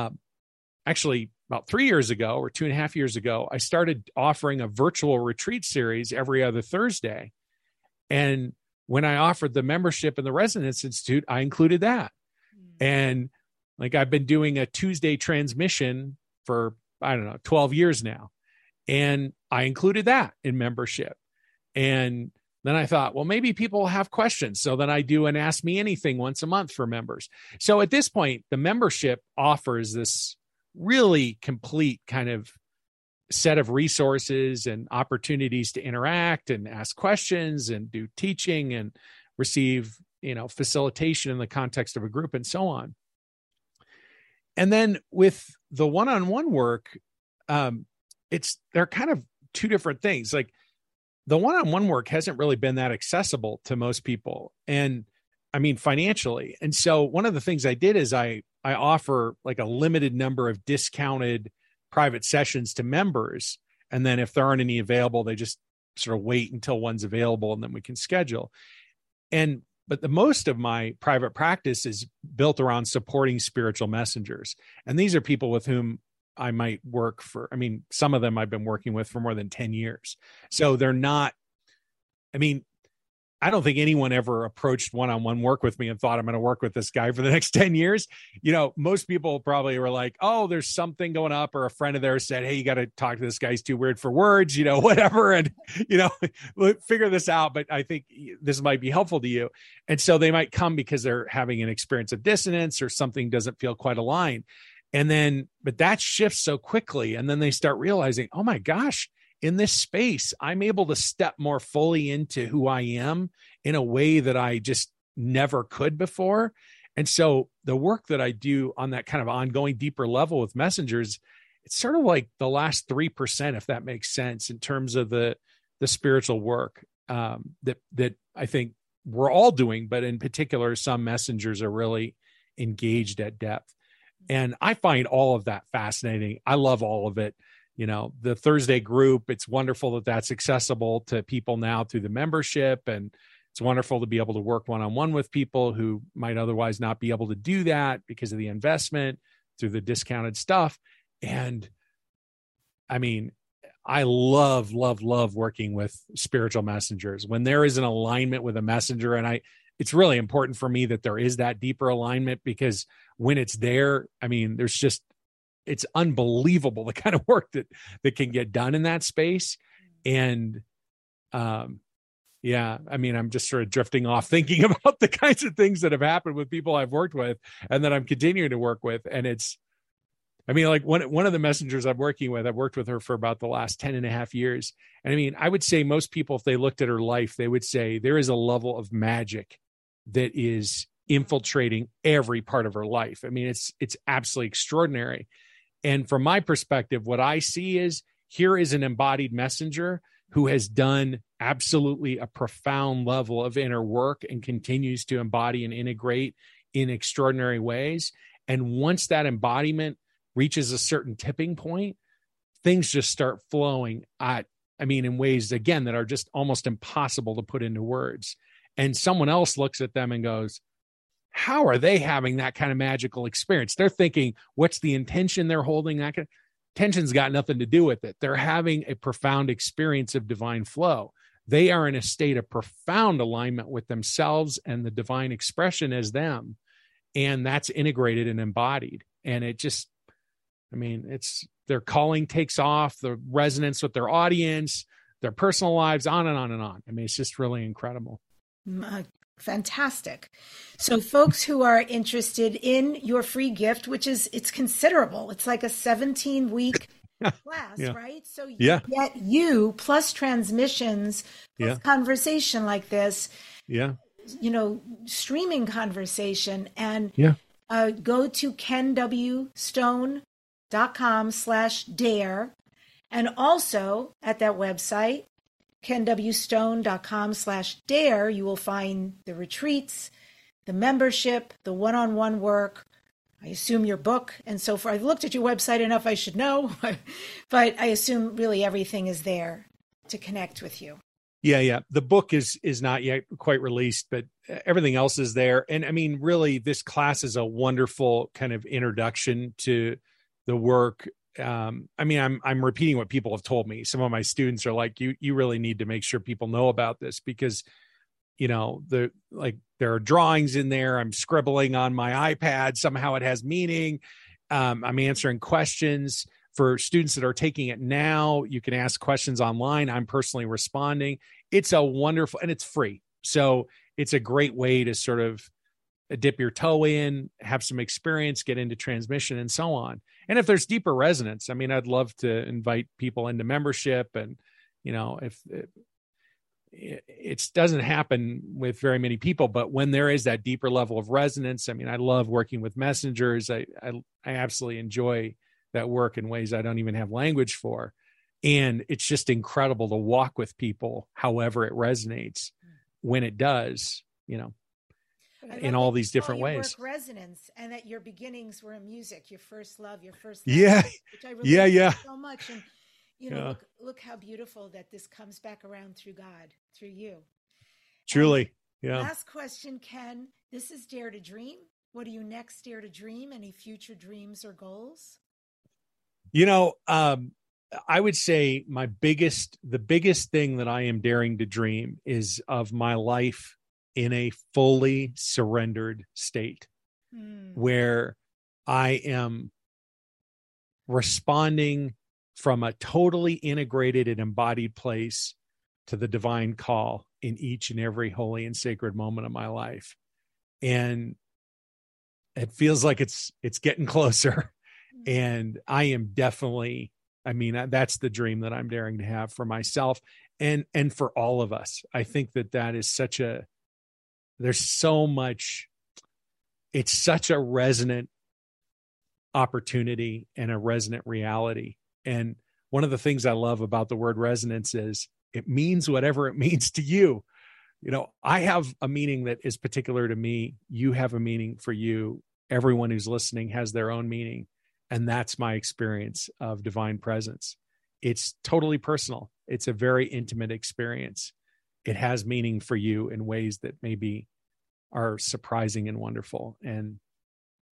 actually about 3 years ago or 2.5 years ago, I started offering a virtual retreat series every other Thursday. And when I offered the membership in the Resonance Institute, I included that. And like I've been doing a Tuesday transmission for, 12 years now. And I included that in membership. And then I thought, well, maybe people have questions. So then I do an Ask Me Anything once a month for members. So at this point, the membership offers this really complete kind of set of resources and opportunities to interact and ask questions and do teaching and receive, facilitation in the context of a group and so on. And then with the one-on-one work, they're kind of two different things. Like the one-on-one work hasn't really been that accessible to most people. And financially. And so one of the things I did is I offer like a limited number of discounted private sessions to members. And then if there aren't any available, they just sort of wait until one's available and then we can schedule. But the most of my private practice is built around supporting spiritual messengers. And these are people with whom I might work for. Some of them I've been working with for more than 10 years. So they're not, I don't think anyone ever approached one-on-one work with me and thought I'm going to work with this guy for the next 10 years. Most people probably were like, oh, there's something going up, or a friend of theirs said, hey, you got to talk to this guy. He's too weird for words, whatever. And, figure this out. But I think this might be helpful to you. And so they might come because they're having an experience of dissonance or something doesn't feel quite aligned. But that shifts so quickly. And then they start realizing, oh my gosh, in this space, I'm able to step more fully into who I am in a way that I just never could before. And so the work that I do on that kind of ongoing deeper level with messengers, it's sort of like the last 3%, if that makes sense, in terms of the spiritual work that I think we're all doing, but in particular, some messengers are really engaged at depth. And I find all of that fascinating. I love all of it. The Thursday group, it's wonderful that that's accessible to people now through the membership. And it's wonderful to be able to work one-on-one with people who might otherwise not be able to do that because of the investment. through the discounted stuff. And I mean, I love working with spiritual messengers. When there is an alignment with a messenger, and it's really important for me that there is that deeper alignment, because when it's there, I mean, it's unbelievable the kind of work that can get done in that space. And, yeah, I mean, I'm just sort of drifting off thinking about the kinds of things that have happened with people I've worked with and that I'm continuing to work with. And I mean, like one of the messengers I'm working with, I've worked with her for about the last 10 and a half years. And I mean, I would say most people, if they looked at her life, they would say there is a level of magic that is infiltrating every part of her life. I mean, it's absolutely extraordinary. And from my perspective, what I see is here is an embodied messenger who has done absolutely a profound level of inner work and continues to embody and integrate in extraordinary ways. And once that embodiment reaches a certain tipping point, things just start flowing in ways, again, that are just almost impossible to put into words. And someone else looks at them and goes, how are they having that kind of magical experience? They're thinking, what's the intention they're holding? Tension's got nothing to do with it. They're having a profound experience of divine flow. They are in a state of profound alignment with themselves and the divine expression as them. And that's integrated and embodied. And it just, I mean, it's their calling takes off, the resonance with their audience, their personal lives, on and on and on. I mean, it's just really incredible. Fantastic. So folks who are interested in your free gift, it's considerable. It's like a 17-week class, yeah. right? So you yeah. get you plus transmissions, plus conversation like this, streaming conversation, and go to kenwstone.com/dare. And also at that website, kenwstone.com/dare, you will find the retreats, the membership, the one-on-one work, I assume your book, and so forth. I've looked at your website enough, I should know, but I assume really everything is there to connect with you. Yeah. The book is not yet quite released, but everything else is there. And I mean, really, this class is a wonderful kind of introduction to the work. I'm repeating what people have told me. Some of my students are like, you really need to make sure people know about this, because, there are drawings in there. I'm scribbling on my iPad. Somehow it has meaning. I'm answering questions for students that are taking it now. You can ask questions online. I'm personally responding. It's a wonderful, and it's free. So it's a great way to sort of dip your toe in, have some experience, get into transmission, and so on. And if there's deeper resonance, I mean, I'd love to invite people into membership. And, if it doesn't happen with very many people, but when there is that deeper level of resonance, I mean, I love working with messengers. I absolutely enjoy that work in ways I don't even have language for. And it's just incredible to walk with people, however it resonates, when it does, in all these different ways. Work resonance, and that your beginnings were in music, your first love, which I really so much. And look how beautiful that this comes back around through God, through you. Truly, Last question, Ken. This is Dare to Dream. What do you next dare to dream? Any future dreams or goals? I would say the biggest thing that I am daring to dream is of my life in a fully surrendered state, where I am responding from a totally integrated and embodied place to the divine call in each and every holy and sacred moment of my life. And it feels like it's getting closer. And I am definitely, that's the dream that I'm daring to have for myself and for all of us. I think that is there's so much, it's such a resonant opportunity and a resonant reality. And one of the things I love about the word resonance is it means whatever it means to you. I have a meaning that is particular to me. You have a meaning for you. Everyone who's listening has their own meaning. And that's my experience of divine presence. It's totally personal. It's a very intimate experience. It has meaning for you in ways that maybe are surprising and wonderful. And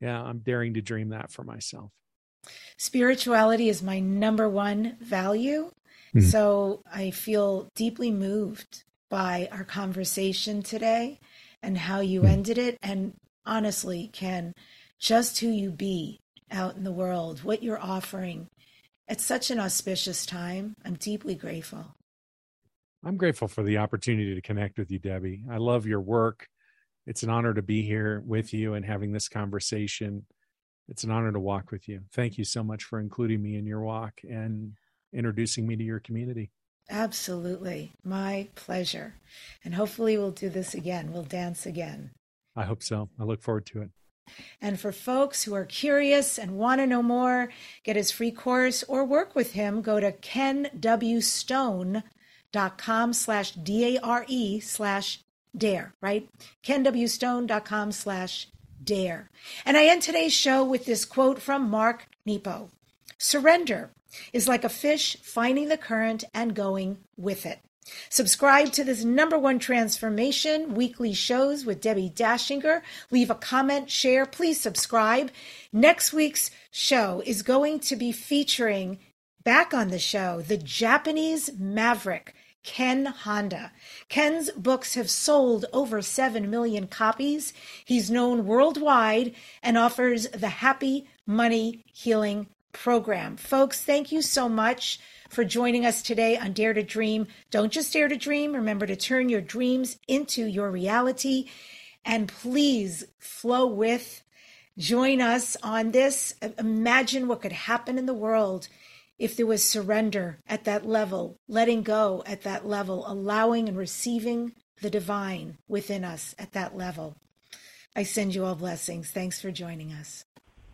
I'm daring to dream that for myself. Spirituality is my number one value. Mm-hmm. So I feel deeply moved by our conversation today and how you ended it. And honestly, Ken, just who you be out in the world, what you're offering. It's such an auspicious time. I'm deeply grateful. I'm grateful for the opportunity to connect with you, Debbie. I love your work. It's an honor to be here with you and having this conversation. It's an honor to walk with you. Thank you so much for including me in your walk and introducing me to your community. Absolutely. My pleasure. And hopefully we'll do this again. We'll dance again. I hope so. I look forward to it. And for folks who are curious and want to know more, get his free course or work with him, go to kenwstone.com/DARE/dare, right? kenwstone.com/dare. And I end today's show with this quote from Mark Nepo. Surrender is like a fish finding the current and going with it. Subscribe to this #1 transformation weekly shows with Debbie Dashinger. Leave a comment, share, please subscribe. Next week's show is going to be featuring, back on the show, the Japanese maverick, Ken Honda. Ken's books have sold over 7 million copies. He's known worldwide and offers the Happy Money Healing Program. Folks, thank you so much for joining us today on Dare to Dream. Don't just dare to dream. Remember to turn your dreams into your reality. And please flow with. Join us on this. Imagine what could happen in the world if there was surrender at that level, letting go at that level, allowing and receiving the divine within us at that level. I send you all blessings. Thanks for joining us.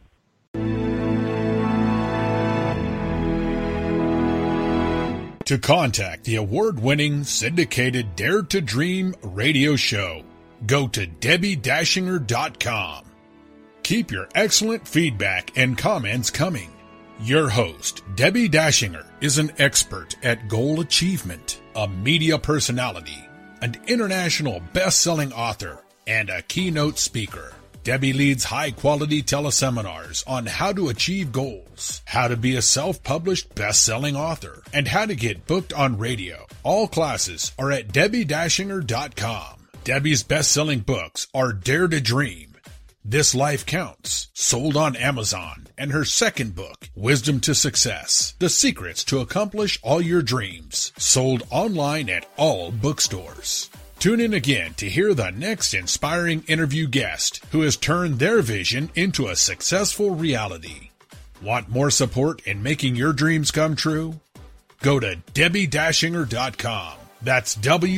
To contact the award-winning syndicated Dare to Dream radio show, go to DebbieDashinger.com. Keep your excellent feedback and comments coming. Your host, Debbie Dashinger, is an expert at goal achievement, a media personality, an international best-selling author, and a keynote speaker. Debbie leads high-quality teleseminars on how to achieve goals, how to be a self-published best-selling author, and how to get booked on radio. All classes are at DebbieDashinger.com. Debbie's best-selling books are Dare to Dream, This Life Counts, sold on Amazon, and her second book, Wisdom to Success, The Secrets to Accomplish All Your Dreams, sold online at all bookstores. Tune in again to hear the next inspiring interview guest who has turned their vision into a successful reality. Want more support in making your dreams come true? Go to DebbieDashinger.com. That's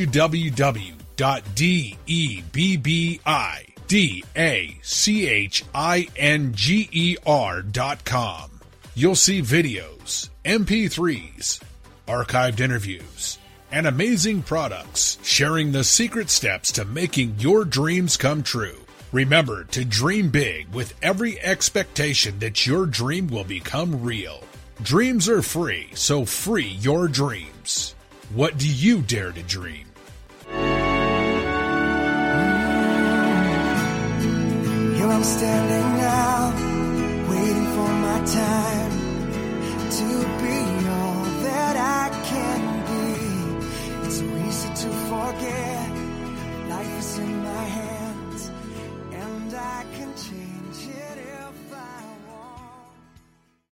www.DebbieDashinger.com. You'll see videos, MP3s, archived interviews, and amazing products sharing the secret steps to making your dreams come true. Remember to dream big with every expectation that your dream will become real. Dreams are free, so free your dreams. What do you dare to dream? Here I'm standing now, waiting for my time to be all that I can be. It's so easy to forget, life is in my hands, and I can change.